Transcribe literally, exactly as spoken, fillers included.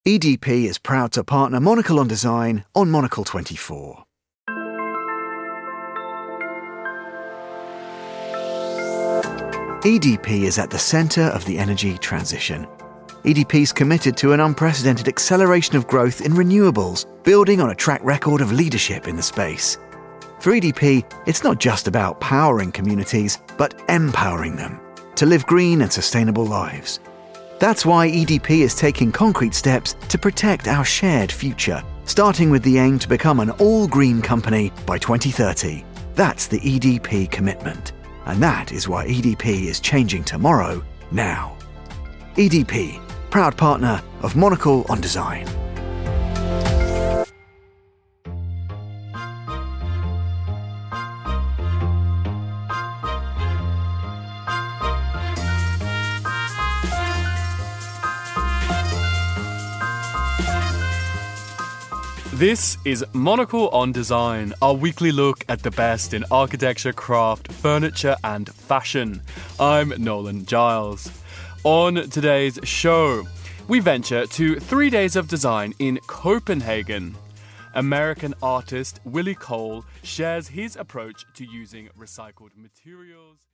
E D P is proud to partner Monocle on Design on Monocle twenty-four. E D P is at the centre of the energy transition. E D P is committed to an unprecedented acceleration of growth in renewables, building on a track record of leadership in the space. For E D P, it's not just about powering communities, but empowering them to live green and sustainable lives. That's why E D P is taking concrete steps to protect our shared future, starting with the aim to become an all-green company by twenty thirty. That's the E D P commitment. And that is why E D P is changing tomorrow, now. E D P, proud partner of Monocle on Design. This is Monocle on Design, our weekly look at the best in architecture, craft, furniture and fashion. I'm Nolan Giles. On today's show, we venture to three days of design in Copenhagen. American artist Willie Cole shares his approach to using recycled materials.